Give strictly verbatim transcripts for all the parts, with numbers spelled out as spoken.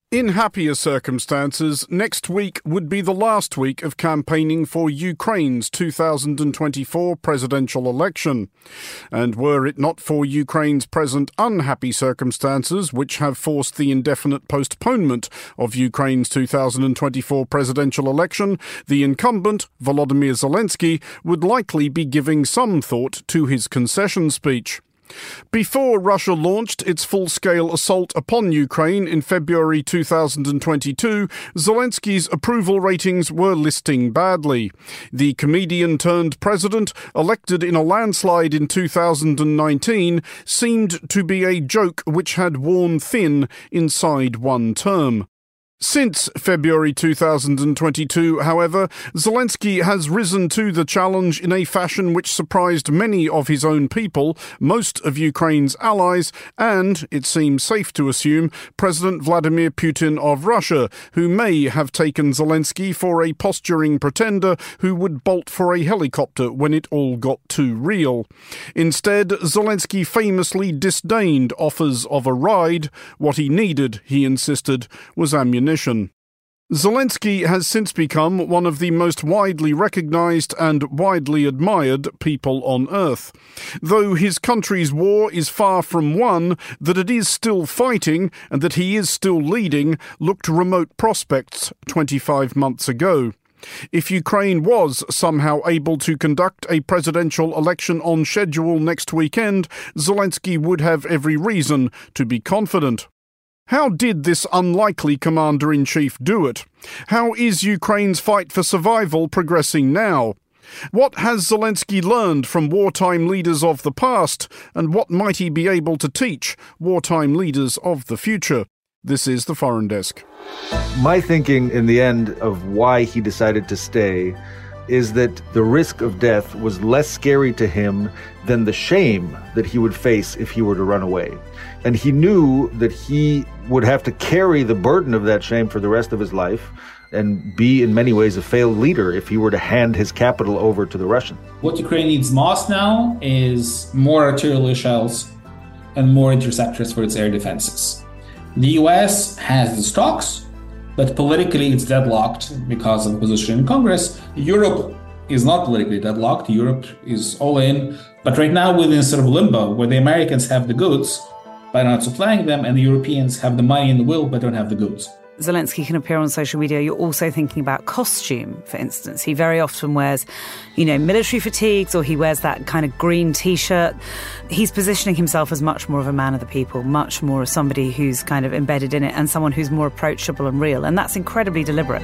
In happier circumstances, next week would be the last week of campaigning for Ukraine's two thousand twenty-four presidential election. And were it not for Ukraine's present unhappy circumstances, which have forced the indefinite postponement of Ukraine's two thousand twenty-four presidential election, the incumbent, Volodymyr Zelensky, would likely be giving some thought to his concession speech. Before Russia launched its full-scale assault upon Ukraine in February two thousand twenty-two, Zelensky's approval ratings were listing badly. The comedian-turned-president, elected in a landslide in two thousand nineteen, seemed to be a joke which had worn thin inside one term. Since February two thousand twenty-two, however, Zelensky has risen to the challenge in a fashion which surprised many of his own people, most of Ukraine's allies, and, it seems safe to assume, President Vladimir Putin of Russia, who may have taken Zelensky for a posturing pretender who would bolt for a helicopter when it all got too real. Instead, Zelensky famously disdained offers of a ride. What he needed, he insisted, was ammunition. Zelensky has since become one of the most widely recognized and widely admired people on earth. Though his country's war is far from won, that it is still fighting and that he is still leading looked remote prospects twenty-five months ago. If Ukraine was somehow able to conduct a presidential election on schedule next weekend, Zelensky would have every reason to be confident. How did this unlikely commander-in-chief do it? How is Ukraine's fight for survival progressing now? What has Zelensky learned from wartime leaders of the past, and what might he be able to teach wartime leaders of the future? This is the Foreign Desk. My thinking in the end of why he decided to stay is that the risk of death was less scary to him than the shame that he would face if he were to run away. And he knew that he would have to carry the burden of that shame for the rest of his life and be in many ways a failed leader if he were to hand his capital over to the Russians. What Ukraine needs most now is more artillery shells and more interceptors for its air defenses. The U S has the stocks, but politically it's deadlocked because of the position in Congress. Europe is not politically deadlocked. Europe is all in. But right now we're in sort of limbo where the Americans have the goods by not supplying them, and the Europeans have the money and the will but don't have the goods. Zelensky can appear on social media. You're also thinking about costume, for instance. He very often wears, you know, military fatigues, or he wears that kind of green T-shirt. He's positioning himself as much more of a man of the people, much more as somebody who's kind of embedded in it and someone who's more approachable and real. And that's incredibly deliberate.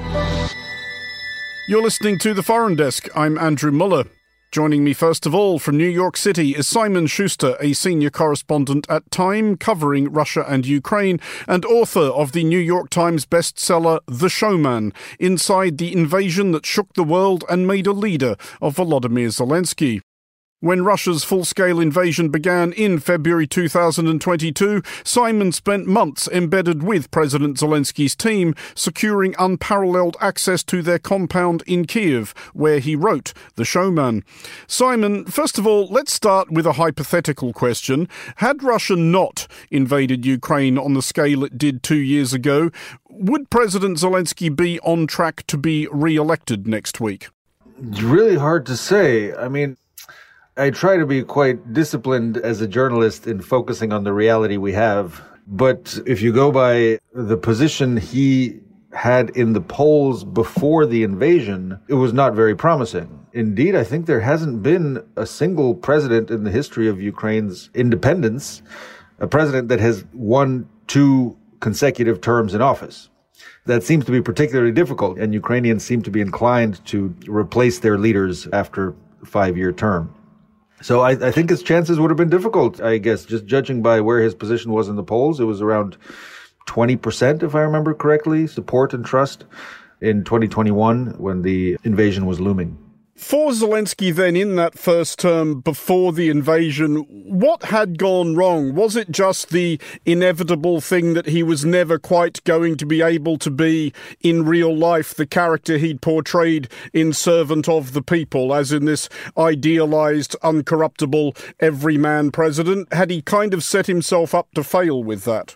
You're listening to The Foreign Desk. I'm Andrew Muller. Joining me first of all from New York City is Simon Schuster, a senior correspondent at Time covering Russia and Ukraine and author of the New York Times bestseller The Showman, Inside the Invasion That Shook the World and Made a Leader of Volodymyr Zelensky. When Russia's full-scale invasion began in February two thousand twenty-two, Simon spent months embedded with President Zelensky's team, securing unparalleled access to their compound in Kyiv, where he wrote The Showman. Simon, first of all, let's start with a hypothetical question. Had Russia not invaded Ukraine on the scale it did two years ago, would President Zelensky be on track to be re-elected next week? It's really hard to say. I mean, I try to be quite disciplined as a journalist in focusing on the reality we have. But if you go by the position he had in the polls before the invasion, it was not very promising. Indeed, I think there hasn't been a single president in the history of Ukraine's independence, a president that has won two consecutive terms in office. That seems to be particularly difficult, and Ukrainians seem to be inclined to replace their leaders after a five-year term. So I, I think his chances would have been difficult, I guess, just judging by where his position was in the polls. It was around twenty percent, if I remember correctly, support and trust in twenty twenty-one when the invasion was looming. For Zelensky then, in that first term before the invasion, what had gone wrong? Was it just the inevitable thing that he was never quite going to be able to be, in real life, the character he'd portrayed in Servant of the People, as in this idealized, uncorruptible, everyman president? Had he kind of set himself up to fail with that?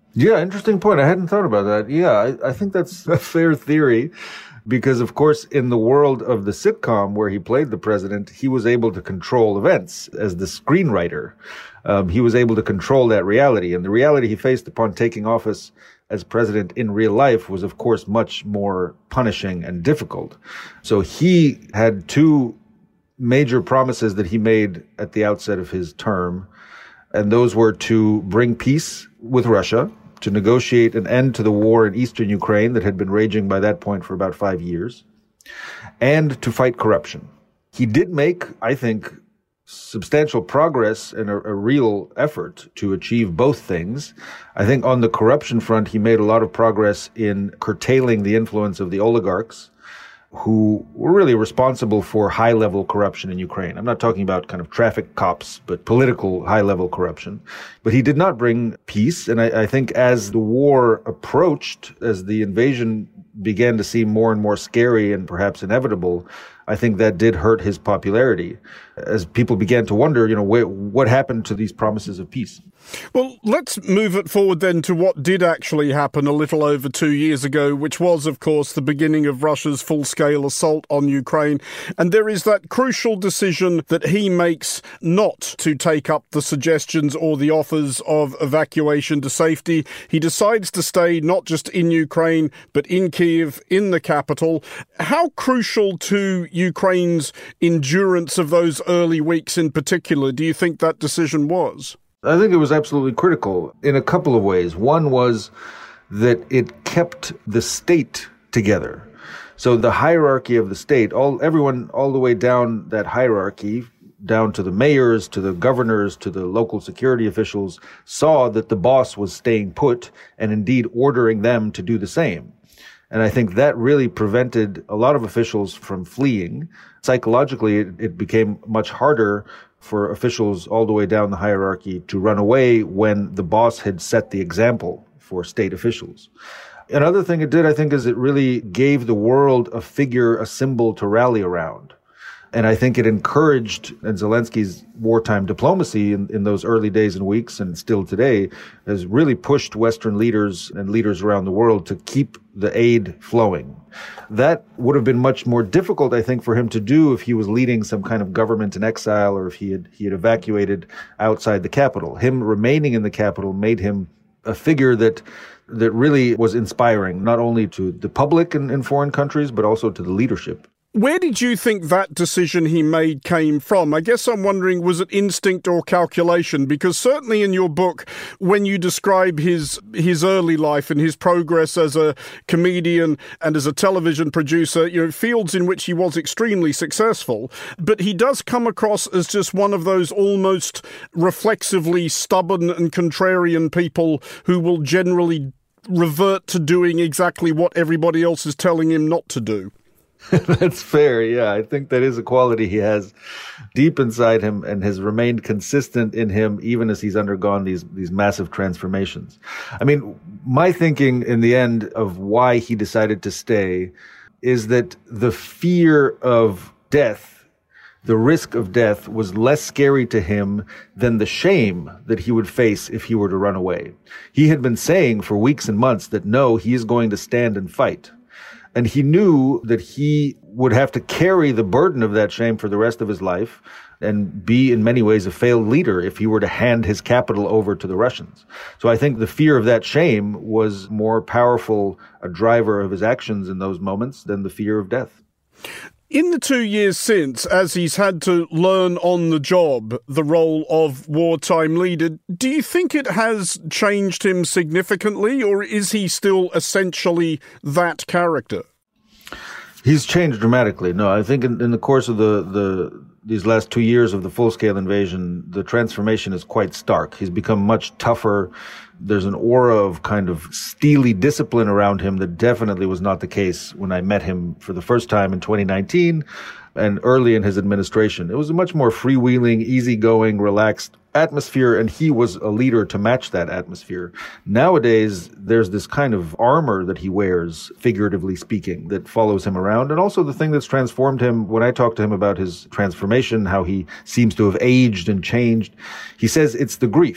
Yeah, interesting point. I hadn't thought about that. Yeah, I, I think that's a fair theory because, of course, in the world of the sitcom where he played the president, he was able to control events as the screenwriter. Um, he was able to control that reality. And the reality he faced upon taking office as president in real life was, of course, much more punishing and difficult. So he had two major promises that he made at the outset of his term, and those were to bring peace with Russia, to negotiate an end to the war in eastern Ukraine that had been raging by that point for about five years, and to fight corruption. He did make, I think, substantial progress and a, a real effort to achieve both things. I think on the corruption front, he made a lot of progress in curtailing the influence of the oligarchs, who were really responsible for high-level corruption in Ukraine. I'm not talking about kind of traffic cops, but political high-level corruption. But he did not bring peace. And I, I think as the war approached, as the invasion began to seem more and more scary and perhaps inevitable, I think that did hurt his popularity as people began to wonder, you know, wh- what happened to these promises of peace. Well, let's move it forward then to what did actually happen a little over two years ago, which was, of course, the beginning of Russia's full-scale assault on Ukraine. And there is that crucial decision that he makes not to take up the suggestions or the offers of evacuation to safety. He decides to stay not just in Ukraine, but in Kyiv, in the capital. How crucial to Ukraine's endurance of those early weeks in particular do you think that decision was? I think it was absolutely critical in a couple of ways. One was that it kept the state together. So the hierarchy of the state, all everyone all the way down that hierarchy, down to the mayors, to the governors, to the local security officials, saw that the boss was staying put and indeed ordering them to do the same. And I think that really prevented a lot of officials from fleeing. Psychologically, it, it became much harder for officials all the way down the hierarchy to run away when the boss had set the example for state officials. Another thing it did, I think, is it really gave the world a figure, a symbol to rally around. And I think it encouraged, and Zelensky's wartime diplomacy in, in those early days and weeks, and still today, has really pushed Western leaders and leaders around the world to keep the aid flowing. That would have been much more difficult, I think, for him to do if he was leading some kind of government in exile or if he had he had evacuated outside the capital. Him remaining in the capital made him a figure that that really was inspiring, not only to the public in, in foreign countries, but also to the leadership. Where did you think that decision he made came from? I guess I'm wondering, was it instinct or calculation? Because certainly in your book, when you describe his his early life and his progress as a comedian and as a television producer, you know, fields in which he was extremely successful, but he does come across as just one of those almost reflexively stubborn and contrarian people who will generally revert to doing exactly what everybody else is telling him not to do. That's fair. Yeah, I think that is a quality he has deep inside him and has remained consistent in him even as he's undergone these these massive transformations. I mean, my thinking in the end of why he decided to stay is that the fear of death, the risk of death, was less scary to him than the shame that he would face if he were to run away. He had been saying for weeks and months that no, he is going to stand and fight. And he knew that he would have to carry the burden of that shame for the rest of his life and be in many ways a failed leader if he were to hand his capital over to the Russians. So I think the fear of that shame was more powerful a driver of his actions in those moments than the fear of death. In the two years since, as he's had to learn on the job the role of wartime leader, do you think it has changed him significantly, or is he still essentially that character? He's changed dramatically. No, I think in, in the course of the, the these last two years of the full-scale invasion, the transformation is quite stark. He's become much tougher. There's an aura of kind of steely discipline around him that definitely was not the case when I met him for the first time in twenty nineteen and early in his administration. It was a much more freewheeling, easygoing, relaxed atmosphere, and he was a leader to match that atmosphere. Nowadays, there's this kind of armor that he wears, figuratively speaking, that follows him around. And also the thing that's transformed him, when I talk to him about his transformation, how he seems to have aged and changed, he says it's the grief.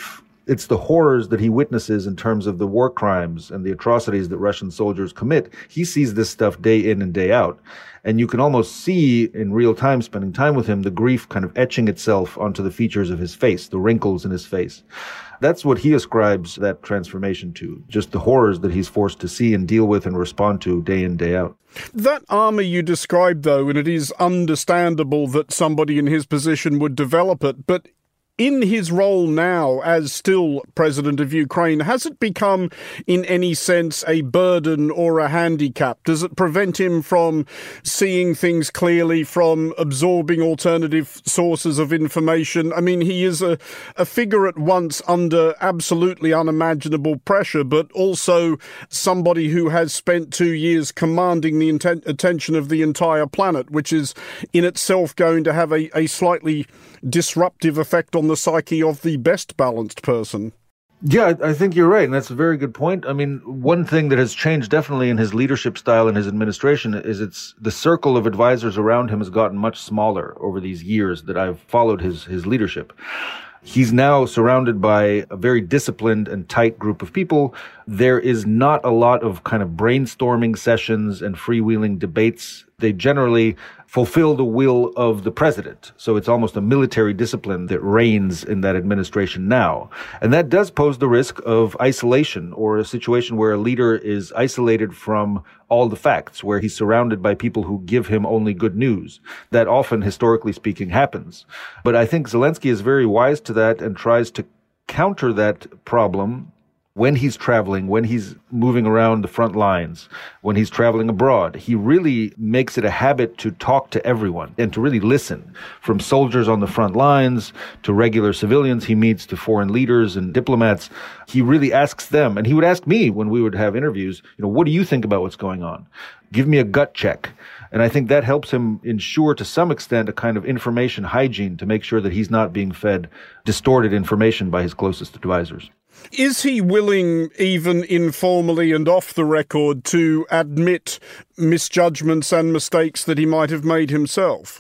It's the horrors that he witnesses in terms of the war crimes and the atrocities that Russian soldiers commit. He sees this stuff day in and day out. And you can almost see in real time, spending time with him, the grief kind of etching itself onto the features of his face, the wrinkles in his face. That's what he ascribes that transformation to, just the horrors that he's forced to see and deal with and respond to day in, day out. That armour you described, though, and it is understandable that somebody in his position would develop it, but in his role now as still president of Ukraine, has it become in any sense a burden or a handicap? Does it prevent him from seeing things clearly, from absorbing alternative sources of information? I mean, he is a, a figure at once under absolutely unimaginable pressure, but also somebody who has spent two years commanding the inten- attention of the entire planet, which is in itself going to have a, a slightly disruptive effect on the psyche of the best balanced person. Yeah, I think you're right, and that's a very good point. I mean, one thing that has changed definitely in his leadership style and his administration is it's the circle of advisors around him has gotten much smaller over these years that I've followed his his leadership. He's now surrounded by a very disciplined and tight group of people. There is not a lot of kind of brainstorming sessions and freewheeling debates. They generally fulfill the will of the president. So it's almost a military discipline that reigns in that administration now. And that does pose the risk of isolation, or a situation where a leader is isolated from all the facts, where he's surrounded by people who give him only good news. That often, historically speaking, happens. But I think Zelensky is very wise to that and tries to counter that problem when he's traveling, when he's moving around the front lines, when he's traveling abroad. He really makes it a habit to talk to everyone and to really listen, from soldiers on the front lines to regular civilians he meets to foreign leaders and diplomats. He really asks them, and he would ask me when we would have interviews, you know, what do you think about what's going on? Give me a gut check. And I think that helps him ensure to some extent a kind of information hygiene to make sure that he's not being fed distorted information by his closest advisors. Is he willing, even informally and off the record, to admit misjudgments and mistakes that he might have made himself?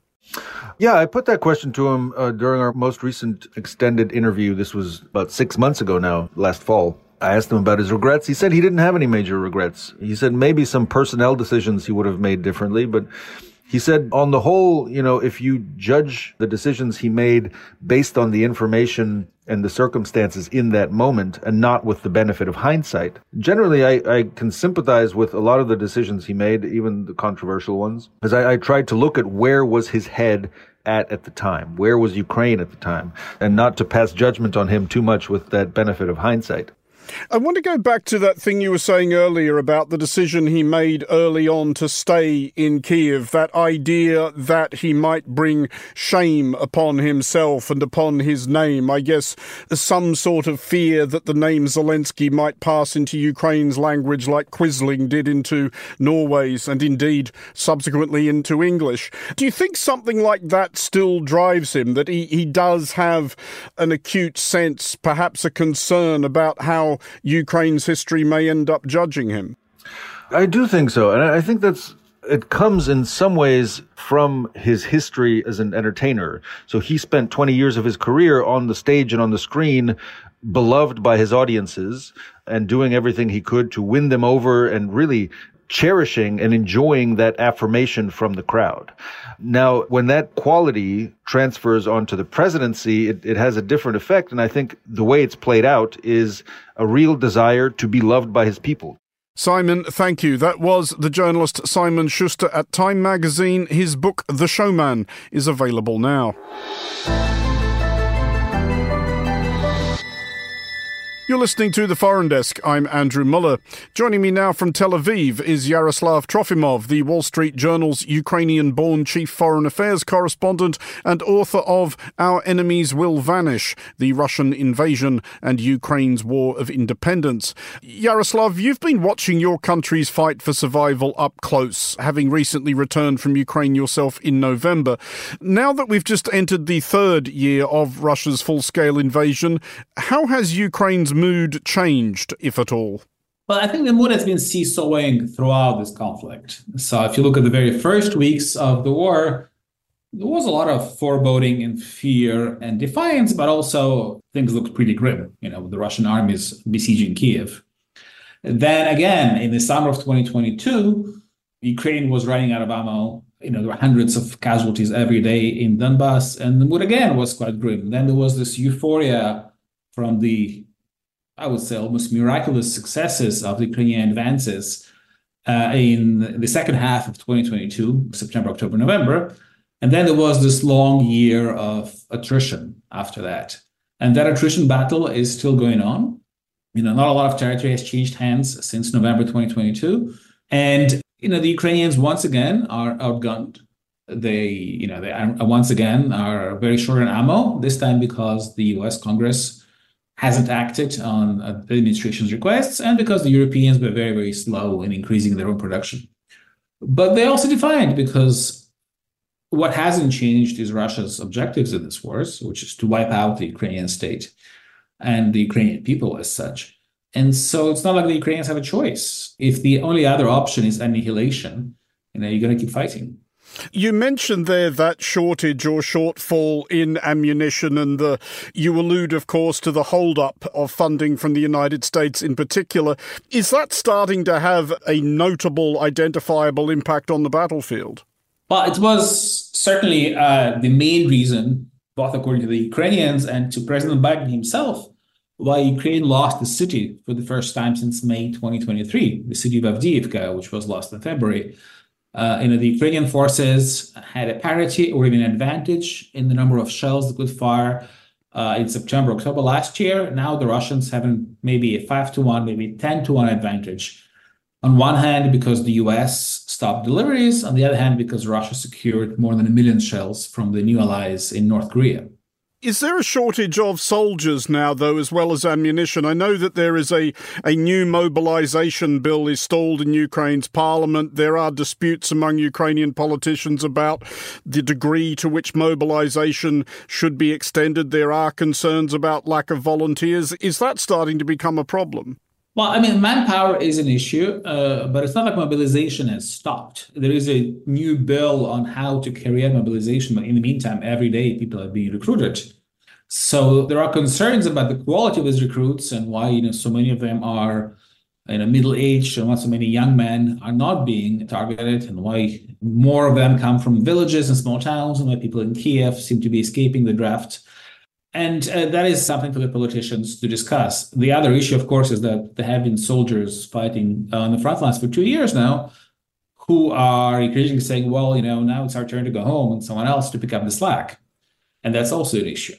Yeah, I put that question to him uh, during our most recent extended interview. This was about six months ago now, last fall. I asked him about his regrets. He said he didn't have any major regrets. He said maybe some personnel decisions he would have made differently, but he said, on the whole, you know, if you judge the decisions he made based on the information and the circumstances in that moment and not with the benefit of hindsight, generally I, I can sympathize with a lot of the decisions he made, even the controversial ones, because I, I tried to look at where was his head at at the time, where was Ukraine at the time, and not to pass judgment on him too much with that benefit of hindsight. I want to go back to that thing you were saying earlier about the decision he made early on to stay in Kiev, that idea that he might bring shame upon himself and upon his name. I guess some sort of fear that the name Zelensky might pass into Ukraine's language like Quisling did into Norway's and indeed subsequently into English. Do you think something like that still drives him, that he, he does have an acute sense, perhaps a concern about how Ukraine's history may end up judging him? I do think so. And I think that's, it comes in some ways from his history as an entertainer. So he spent twenty years of his career on the stage and on the screen, beloved by his audiences and doing everything he could to win them over and really cherishing and enjoying that affirmation from the crowd. Now, when that quality transfers onto the presidency, it, it has a different effect. And I think the way it's played out is a real desire to be loved by his people. Simon, thank you. That was the journalist Simon Schuster at Time magazine. His book, The Showman, is available now. You're listening to The Foreign Desk. I'm Andrew Muller. Joining me now from Tel Aviv is Yaroslav Trofimov, the Wall Street Journal's Ukrainian-born chief foreign affairs correspondent and author of Our Enemies Will Vanish, the Russian Invasion and Ukraine's War of Independence. Yaroslav, you've been watching your country's fight for survival up close, having recently returned from Ukraine yourself in November. Now that we've just entered the third year of Russia's full-scale invasion, how has Ukraine's mood changed, if at all? Well, I think the mood has been seesawing throughout this conflict. So if you look at the very first weeks of the war, There was a lot of foreboding and fear and defiance, but also things looked pretty grim, you know, with the Russian armies besieging Kiev. Then again, in the summer of twenty twenty-two, Ukraine was running out of ammo. You know, there were hundreds of casualties every day in Donbass, and the mood again was quite grim. Then there was this euphoria from the, I would say, almost miraculous successes of the Ukrainian advances uh, in the second half of twenty twenty-two, September, October, November. And then there was this long year of attrition after that. And that attrition battle is still going on. You know, not a lot of territory has changed hands since November twenty twenty-two. And, you know, the Ukrainians once again are outgunned. They, you know, they are, once again are very short on ammo, this time because the U S Congress hasn't acted on uh, the administration's requests and because the Europeans were very, very slow in increasing their own production. But they also defiant because what hasn't changed is Russia's objectives in this war, which is to wipe out the Ukrainian state and the Ukrainian people as such. And so it's not like the Ukrainians have a choice. If the only other option is annihilation, you know, you're going to keep fighting. You mentioned there that shortage or shortfall in ammunition, and the, you allude, of course, to the hold-up of funding from the United States in particular. Is that starting to have a notable, identifiable impact on the battlefield? Well, it was certainly uh, the main reason, both according to the Ukrainians and to President Biden himself, why Ukraine lost the city for the first time since May twenty twenty-three, the city of Avdiivka, which was lost in February. Uh, you know, the Ukrainian forces had a parity or even an advantage in the number of shells they could fire uh, in September, October last year. Now the Russians have maybe a five to one, maybe ten to one advantage. On one hand, because the U S stopped deliveries. On the other hand, because Russia secured more than a million shells from the new allies in North Korea. Is there a shortage of soldiers now, though, as well as ammunition? I know that there is a, a new mobilization bill is stalled in Ukraine's parliament. There are disputes among Ukrainian politicians about the degree to which mobilization should be extended. There are concerns about lack of volunteers. Is that starting to become a problem? Well, I mean, manpower is an issue, uh, but it's not like mobilization has stopped. There is a new bill on how to carry out mobilization, but in the meantime, every day people are being recruited. So there are concerns about the quality of these recruits and why, you know, so many of them are, you know, middle-aged and why so many young men are not being targeted, and why more of them come from villages and small towns, and why people in Kiev seem to be escaping the draft. And uh, that is something for the politicians to discuss. The other issue, of course, is that there have been soldiers fighting on the front lines for two years now who are increasingly saying, well, you know, now it's our turn to go home and someone else to pick up the slack. And that's also an issue.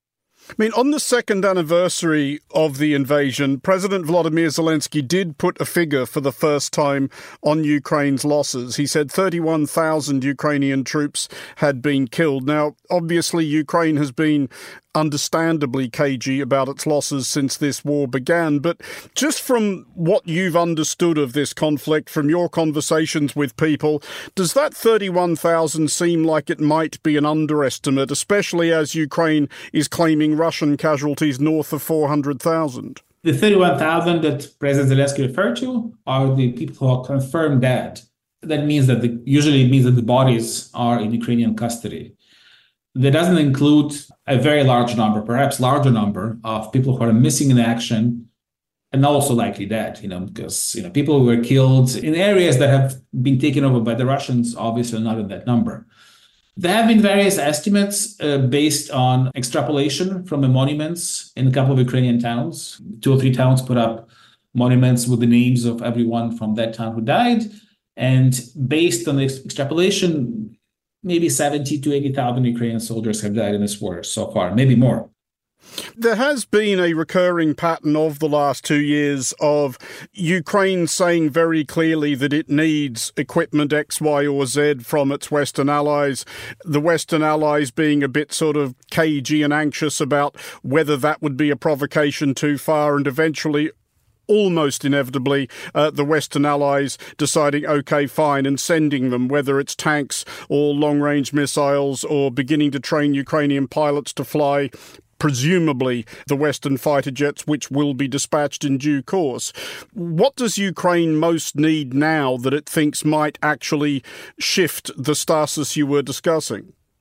I mean, on the second anniversary of the invasion, President Volodymyr Zelensky did put a figure for the first time on Ukraine's losses. He said thirty-one thousand Ukrainian troops had been killed. Now, obviously, Ukraine has been understandably cagey about its losses since this war began. But just from what you've understood of this conflict, from your conversations with people, does that thirty-one thousand seem like it might be an underestimate, especially as Ukraine is claiming Russian casualties north of four hundred thousand? The thirty-one thousand that President Zelensky referred to are the people who are confirmed dead. That means that the, usually it means that the bodies are in Ukrainian custody. That doesn't include a very large number, perhaps larger number, of people who are missing in action and also likely dead, you know, because, you know, people who were killed in areas that have been taken over by the Russians, obviously not in that number. There have been various estimates uh, based on extrapolation from the monuments in a couple of Ukrainian towns. Two or three towns put up monuments with the names of everyone from that town who died. And based on the extrapolation, maybe seventy to eighty thousand Ukrainian soldiers have died in this war so far, maybe more. There has been a recurring pattern of the last two years of Ukraine saying very clearly that it needs equipment X, Y or Z from its Western allies, the Western allies being a bit sort of cagey and anxious about whether that would be a provocation too far, and eventually almost inevitably, uh, the Western allies deciding, OK, fine, and sending them, whether it's tanks or long-range missiles or beginning to train Ukrainian pilots to fly, presumably the Western fighter jets, which will be dispatched in due course. What does Ukraine most need now that it thinks might actually shift the stasis you were discussing?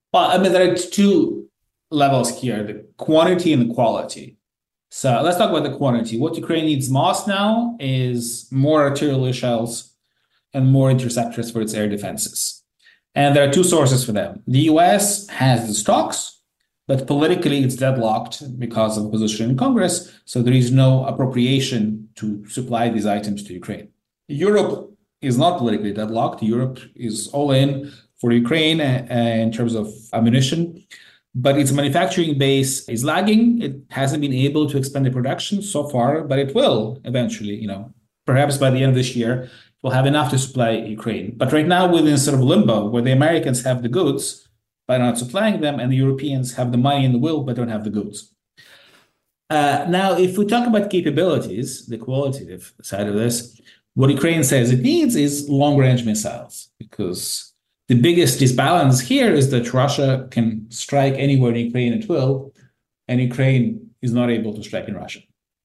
Well, I mean, there are two levels here, the quantity and the quality. So let's talk about the quantity. What Ukraine needs most now is more artillery shells and more interceptors for its air defenses. And there are two sources for them. The U S has the stocks, but politically it's deadlocked because of the position in Congress. So there is no appropriation to supply these items to Ukraine. Europe is not politically deadlocked. Europe is all in for Ukraine uh, in terms of ammunition, but its manufacturing base is lagging. It hasn't been able to expand the production so far, but it will eventually, you know, perhaps by the end of this year, it will have enough to supply Ukraine. But right now, we're in sort of limbo where the Americans have the goods, but not supplying them, and the Europeans have the money and the will, but don't have the goods. Uh, now, if we talk about capabilities, the qualitative side of this, what Ukraine says it needs is long-range missiles, because the biggest disbalance here is that Russia can strike anywhere in Ukraine at will, and Ukraine is not able to strike in Russia.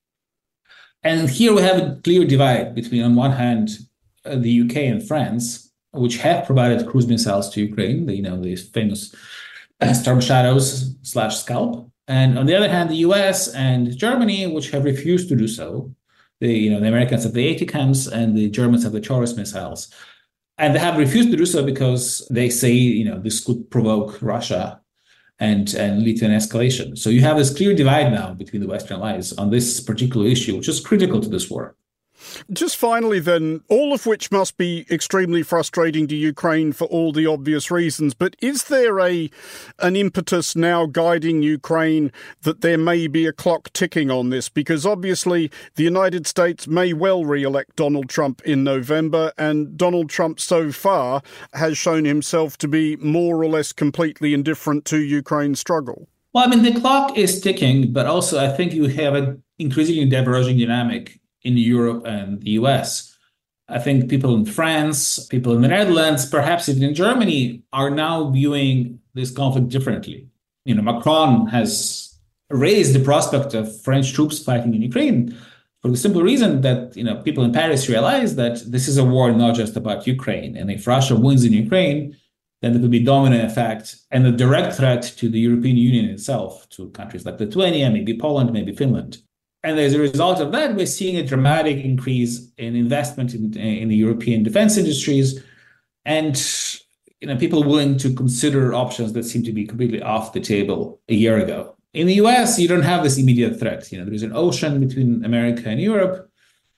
And here we have a clear divide between, on one hand, uh, the U K and France, which have provided cruise missiles to Ukraine, the, you know, these famous uh, Storm Shadows slash Scalp. And on the other hand, the U S and Germany, which have refused to do so. The, you know, the Americans have the ATACMS and the Germans have the Taurus missiles. And they have refused to do so because they say, you know, this could provoke Russia and, and lead to an escalation. So you have this clear divide now between the Western allies on this particular issue, which is critical to this war. Just finally then, all of which must be extremely frustrating to Ukraine for all the obvious reasons, but is there a an impetus now guiding Ukraine that there may be a clock ticking on this? Because obviously the United States may well re-elect Donald Trump in November, and Donald Trump so far has shown himself to be more or less completely indifferent to Ukraine's struggle. Well, I mean, the clock is ticking, but also I think you have an increasingly diverging dynamic in Europe and the U S. I think people in France, people in the Netherlands, perhaps even in Germany, are now viewing this conflict differently. You know, Macron has raised the prospect of French troops fighting in Ukraine for the simple reason that, you know, people in Paris realize that this is a war not just about Ukraine. And if Russia wins in Ukraine, then there will be domino effect and a direct threat to the European Union itself, to countries like Lithuania, maybe Poland, maybe Finland. And as a result of that, we're seeing a dramatic increase in investment in, in the European defense industries, and you know, people willing to consider options that seem to be completely off the table a year ago. In the U S, you don't have this immediate threat. You know, there's an ocean between America and Europe,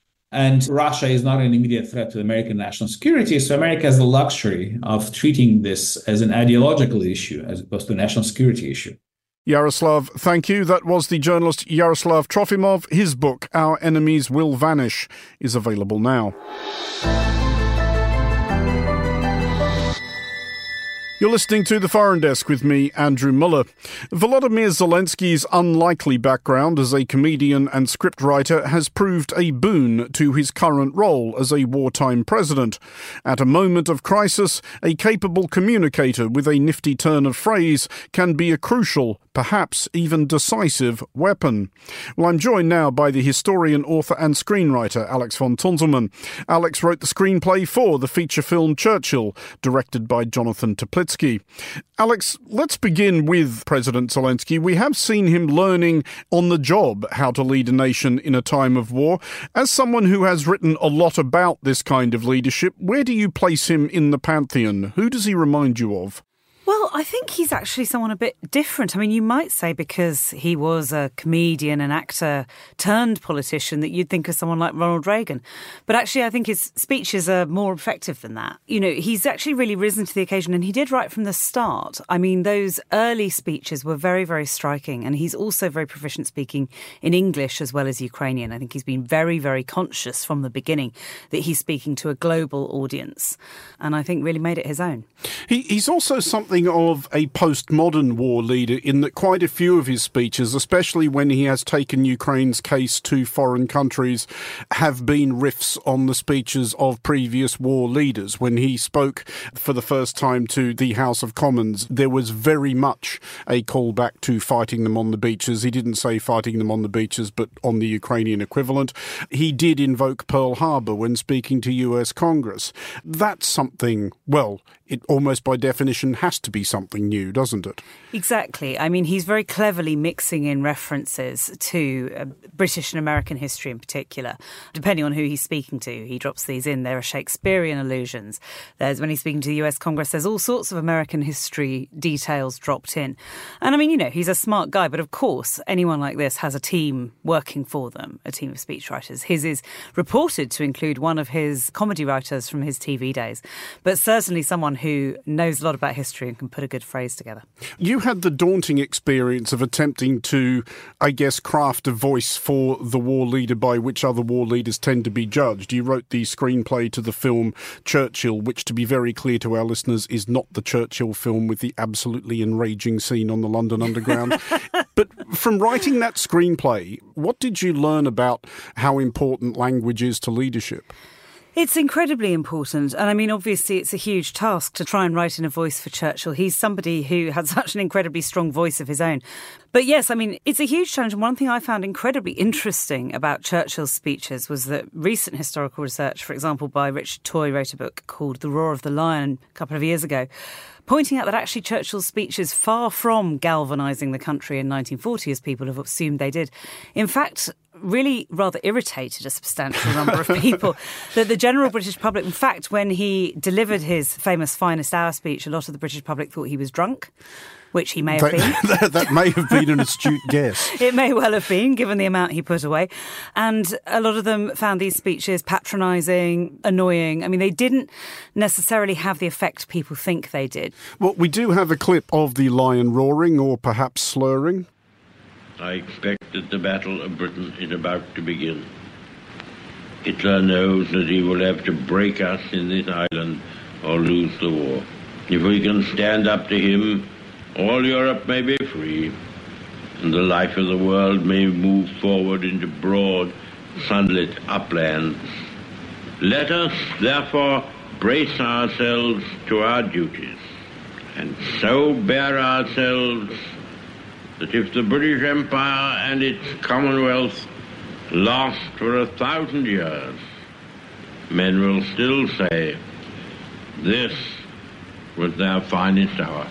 and Russia is not an immediate threat to American national security. So America has the luxury of treating this as an ideological issue as opposed to a national security issue. Yaroslav, thank you. That was the journalist Yaroslav Trofimov. His book, Our Enemies Will Vanish, is available now. You're listening to The Foreign Desk with me, Andrew Muller. Volodymyr Zelensky's unlikely background as a comedian and scriptwriter has proved a boon to his current role as a wartime president. At a moment of crisis, a capable communicator with a nifty turn of phrase can be a crucial, perhaps even decisive, weapon. Well, I'm joined now by the historian, author and screenwriter Alex von Tunzelmann. Alex wrote the screenplay for the feature film Churchill, directed by Jonathan Teplitsky. Alex, let's begin with President Zelensky. We have seen him learning on the job how to lead a nation in a time of war. As someone who has written a lot about this kind of leadership, where do you place him in the pantheon? Who does he remind you of? Well, I think he's actually someone a bit different. I mean, you might say because he was a comedian, an actor turned politician, that you'd think of someone like Ronald Reagan. But actually, I think his speeches are more effective than that. You know, he's actually really risen to the occasion, and he did right from the start. I mean, those early speeches were very, very striking. And he's also very proficient speaking in English as well as Ukrainian. I think he's been very, very conscious from the beginning that he's speaking to a global audience. And I think really made it his own. He, he's also something of a postmodern war leader in that quite a few of his speeches, especially when he has taken Ukraine's case to foreign countries, have been riffs on the speeches of previous war leaders. When he spoke for the first time to the House of Commons, there was very much a callback to fighting them on the beaches. He didn't say fighting them on the beaches, but on the Ukrainian equivalent. He did invoke Pearl Harbor when speaking to U S Congress. That's something, well, it almost by definition has to be something new, doesn't it? Exactly. I mean, he's very cleverly mixing in references to uh, British and American history in particular, depending on who he's speaking to. He drops these in. There are Shakespearean allusions. There's, when he's speaking to the U S Congress, there's all sorts of American history details dropped in. And I mean, you know, he's a smart guy, but of course, anyone like this has a team working for them, a team of speechwriters. His is reported to include one of his comedy writers from his T V days, but certainly someone who knows a lot about history and can put a good phrase together. You had the daunting experience of attempting to, I guess, craft a voice for the war leader by which other war leaders tend to be judged. You wrote the screenplay to the film Churchill, which, to be very clear to our listeners, is not the Churchill film with the absolutely enraging scene on the London Underground. But from writing that screenplay, what did you learn about how important language is to leadership? It's incredibly important. And I mean, obviously, it's a huge task to try and write in a voice for Churchill. He's somebody who had such an incredibly strong voice of his own. But yes, I mean, it's a huge challenge. And one thing I found incredibly interesting about Churchill's speeches was that recent historical research, for example, by Richard Toye, wrote a book called The Roar of the Lion a couple of years ago, pointing out that actually Churchill's speeches, far from galvanising the country in nineteen forty, as people have assumed they did, in fact, really rather irritated a substantial number of people. That the general British public, in fact, when he delivered his famous Finest Hour speech, a lot of the British public thought he was drunk, which he may have been. that, that may have been an astute guess. It may well have been, given the amount he put away. And a lot of them found these speeches patronising, annoying. I mean, they didn't necessarily have the effect people think they did. Well, we do have a clip of the lion roaring, or perhaps slurring. I expect that the Battle of Britain is about to begin. Hitler knows that he will have to break us in this island or lose the war. If we can stand up to him, all Europe may be free, and the life of the world may move forward into broad, sunlit uplands. Let us, therefore, brace ourselves to our duties, and so bear ourselves that if the British Empire and its Commonwealth last for a thousand years, men will still say, this was their finest hour.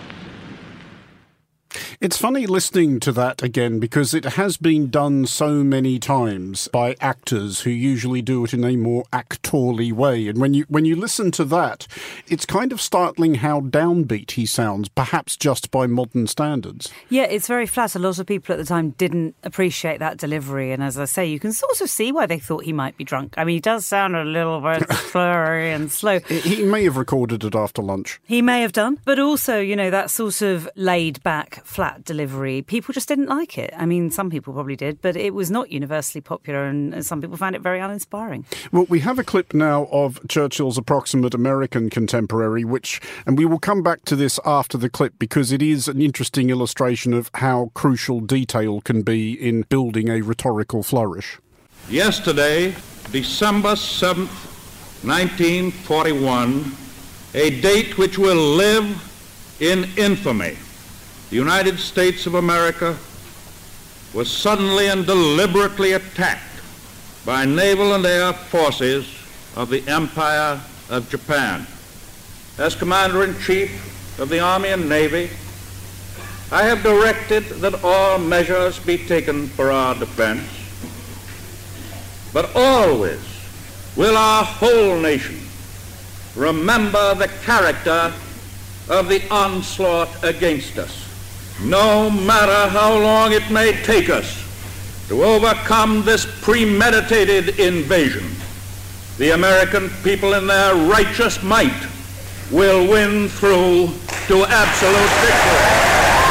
It's funny listening to that again because it has been done so many times by actors who usually do it in a more actorly way. And when you when you listen to that, it's kind of startling how downbeat he sounds, perhaps just by modern standards. Yeah, it's very flat. A lot of people at the time didn't appreciate that delivery. And as I say, you can sort of see why they thought he might be drunk. I mean, he does sound a little bit slurry and slow. He may have recorded it after lunch. He may have done. But also, you know, that sort of laid back, flat delivery, people just didn't like it. I mean, some people probably did, but it was not universally popular, and some people found it very uninspiring. Well, we have a clip now of Churchill's approximate American contemporary, which, and we will come back to this after the clip because it is an interesting illustration of how crucial detail can be in building a rhetorical flourish. Yesterday, December seventh, nineteen forty-one, a date which will live in infamy. The United States of America was suddenly and deliberately attacked by naval and air forces of the Empire of Japan. As Commander-in-Chief of the Army and Navy, I have directed that all measures be taken for our defense, but always will our whole nation remember the character of the onslaught against us, no matter how long it may take us to overcome this premeditated invasion. The American people in their righteous might will win through to absolute victory.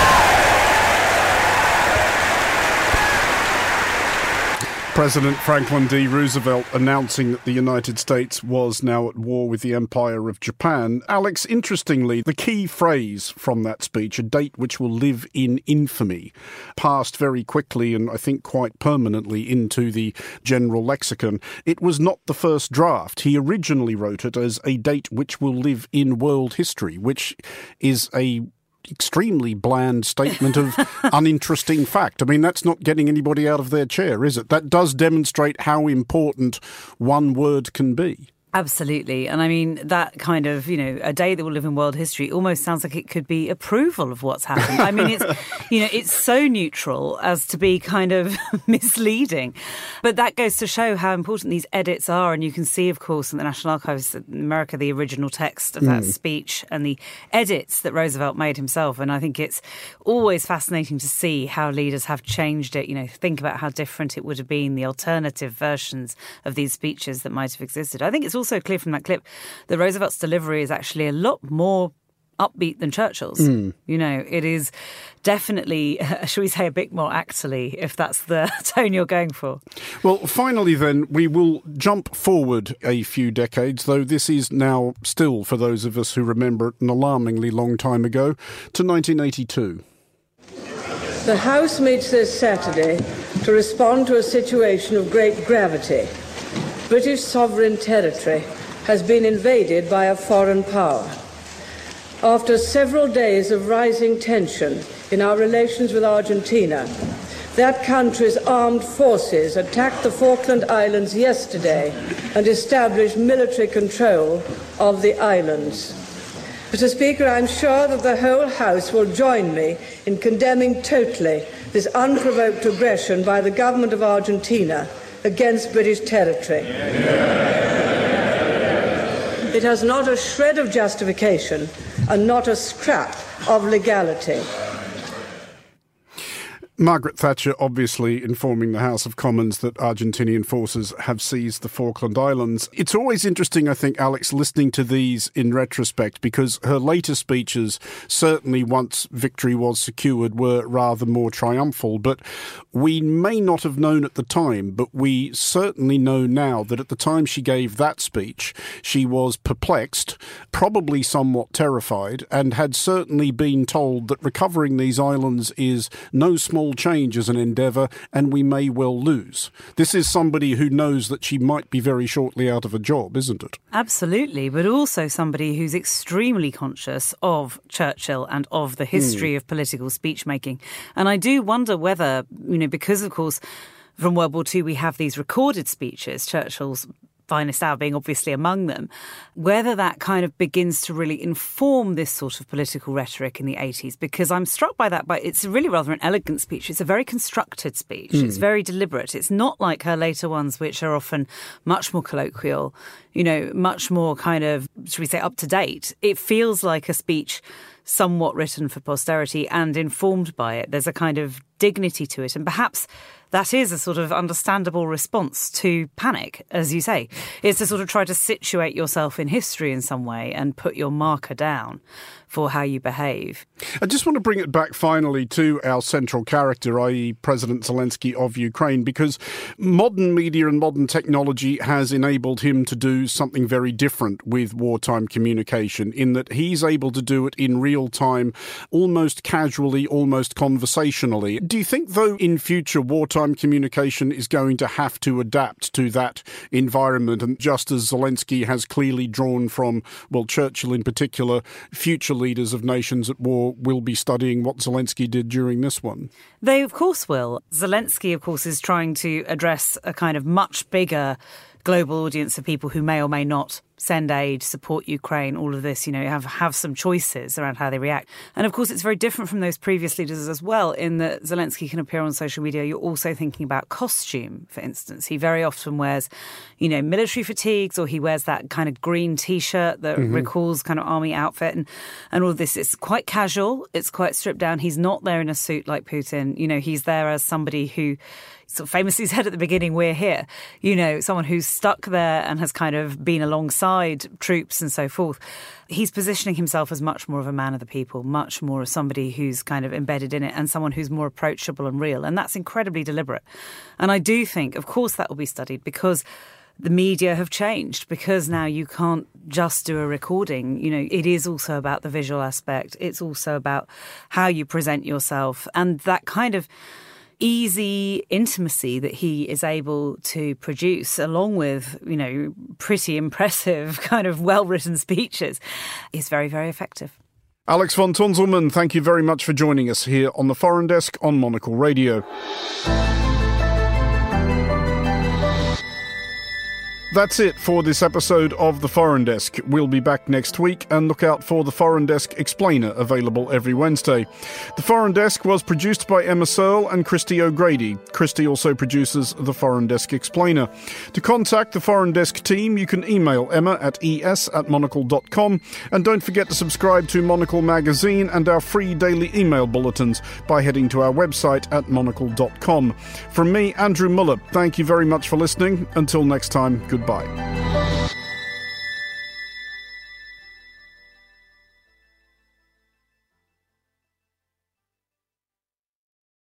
President Franklin D. Roosevelt announcing that the United States was now at war with the Empire of Japan. Alex, interestingly, the key phrase from that speech, a date which will live in infamy, passed very quickly and I think quite permanently into the general lexicon. It was not the first draft. He originally wrote it as a date which will live in world history, which is a extremely bland statement of uninteresting fact. I mean, that's not getting anybody out of their chair, is it? That does demonstrate how important one word can be. Absolutely. And I mean, that kind of, you know, a day that will live in world history almost sounds like it could be approval of what's happened. I mean, it's, you know, it's so neutral as to be kind of misleading. But that goes to show how important these edits are. And you can see, of course, in the National Archives in America, the original text of that mm. speech and the edits that Roosevelt made himself. And I think it's always fascinating to see how leaders have changed it. You know, think about how different it would have been, the alternative versions of these speeches that might have existed. I think it's also clear from that clip that Roosevelt's delivery is actually a lot more upbeat than Churchill's. Mm. You know, it is definitely, uh, shall we say, a bit more actly, if that's the tone you're going for. Well, finally then, we will jump forward a few decades, though this is now still, for those of us who remember it, an alarmingly long time ago, to nineteen eighty-two. The House meets this Saturday to respond to a situation of great gravity. British sovereign territory has been invaded by a foreign power. After several days of rising tension in our relations with Argentina, that country's armed forces attacked the Falkland Islands yesterday and established military control of the islands. Mister Speaker, I'm sure that the whole House will join me in condemning totally this unprovoked aggression by the government of Argentina against British territory. It has not a shred of justification and not a scrap of legality. Margaret Thatcher obviously informing the House of Commons that Argentinian forces have seized the Falkland Islands. It's always interesting, I think, Alex, listening to these in retrospect, because her later speeches, certainly once victory was secured, were rather more triumphal. But we may not have known at the time, but we certainly know now that at the time she gave that speech, she was perplexed, probably somewhat terrified, and had certainly been told that recovering these islands is no small change as an endeavour, and we may well lose. This is somebody who knows that she might be very shortly out of a job, isn't it? Absolutely, but also somebody who's extremely conscious of Churchill and of the history mm. of political speech-making. And I do wonder whether, you know, because, of course, from World War Two we have these recorded speeches, Churchill's finest hour being obviously among them, whether that kind of begins to really inform this sort of political rhetoric in the eighties, because I'm struck by that. But it's really rather an elegant speech. It's a very constructed speech. Mm. It's very deliberate. It's not like her later ones, which are often much more colloquial, you know, much more kind of, should we say, up to date. It feels like a speech somewhat written for posterity and informed by it. There's a kind of dignity to it, and perhaps that is a sort of understandable response to panic, as you say. It's to sort of try to situate yourself in history in some way and put your marker down for how you behave. I just want to bring it back finally to our central character, that is. President Zelensky of Ukraine, because modern media and modern technology has enabled him to do something very different with wartime communication, in that he's able to do it in real time, almost casually, almost conversationally. Do you think, though, in future wartime communication is going to have to adapt to that environment? And just as Zelensky has clearly drawn from, well, Churchill in particular, future leaders of nations at war will be studying what Zelensky did during this one. They, of course, will. Zelensky, of course, is trying to address a kind of much bigger global audience of people who may or may not send aid, support Ukraine, all of this, you know, have, have some choices around how they react. And of course, it's very different from those previous leaders as well, in that Zelensky can appear on social media. You're also thinking about costume, for instance. He very often wears, you know, military fatigues, or he wears that kind of green T-shirt that mm-hmm. recalls kind of army outfit and, and all of this. It's quite casual. It's quite stripped down. He's not there in a suit like Putin. You know, he's there as somebody who sort of famously said at the beginning, we're here. You know, someone who's stuck there and has kind of been alongside troops and so forth. He's positioning himself as much more of a man of the people, much more as somebody who's kind of embedded in it and someone who's more approachable and real. And that's incredibly deliberate. And I do think, of course, that will be studied, because the media have changed, because now you can't just do a recording. You know, it is also about the visual aspect. It's also about how you present yourself, and that kind of easy intimacy that he is able to produce, along with, you know, pretty impressive kind of well-written speeches, is very, very effective. Alex von Tunzelmann, thank you very much for joining us here on the Foreign Desk on Monocle Radio. That's it for this episode of The Foreign Desk. We'll be back next week, and look out for The Foreign Desk Explainer, available every Wednesday. The Foreign Desk was produced by Emma Searle and Christy O'Grady. Christy also produces The Foreign Desk Explainer. To contact the Foreign Desk team, you can email Emma at es at monocle dot com, and don't forget to subscribe to Monocle Magazine and our free daily email bulletins by heading to our website at monocle dot com. From me, Andrew Muller, thank you very much for listening. Until next time, goodbye.